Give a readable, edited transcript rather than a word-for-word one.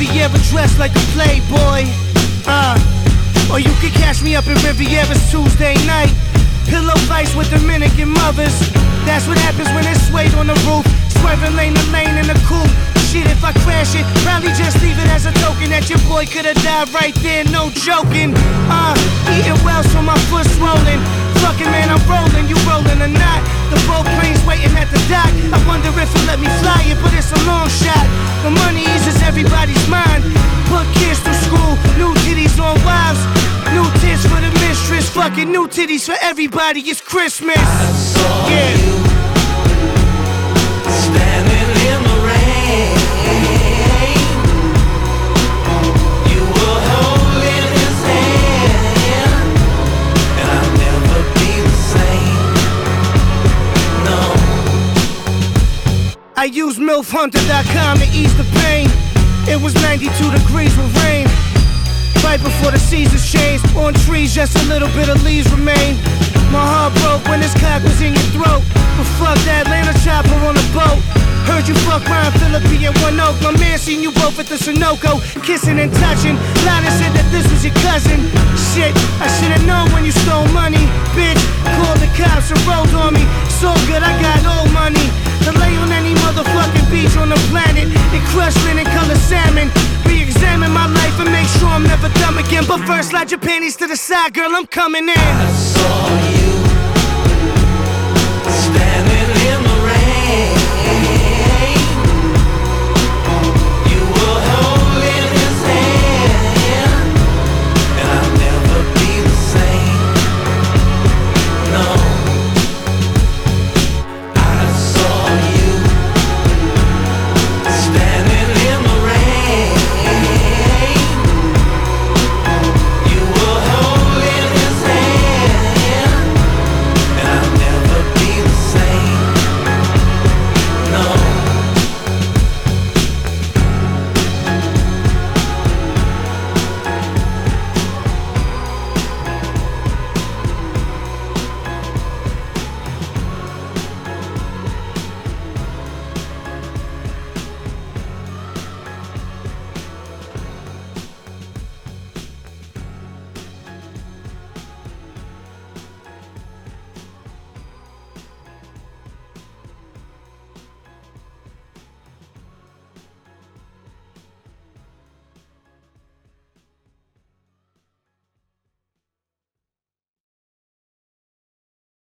Riviera dressed like a playboy. Or you can catch me up in Riviera's Tuesday night. Pillow fights with Dominican mothers. That's what happens when it's suede on the roof. Swerving lane to lane in the coupe. Shit, if I crash it, probably just leave it as a token that your boy could've died right there, no joking. Eating well so my foot's swollen. Fucking man, I'm rolling, you rolling or not. The boat plane's waiting at the dock. I wonder if he'll let me fly it, but it's a long shot. The money eases everybody's mind. Put kids through school, new titties on wives. New tits for the mistress, fucking new titties for everybody, it's Christmas. I saw you standing in the rain. You were holding his hand, and I'll never be the same, no. I used MILFHunter.com to ease the pain. It was 92 degrees with rain. Right before the seasons changed. On trees, just a little bit of leaves remain. My heart broke when this cock was in your throat. But fuck that Atlanta chopper on a boat. Heard you fuck Ryan Phillippe and One Oak. My man seen you both at the Sunoco, kissing and touching. Lana said that this was your cousin. Shit, I should've known when you stole money. Bitch, called the cops and rolled on me. So good, I got old money to lay on any motherfucking beach on the planet. And crush linen color salmon. Re-examine my life and make sure I'm never dumb again. But first, slide your panties to the side, girl, I'm coming in. I saw you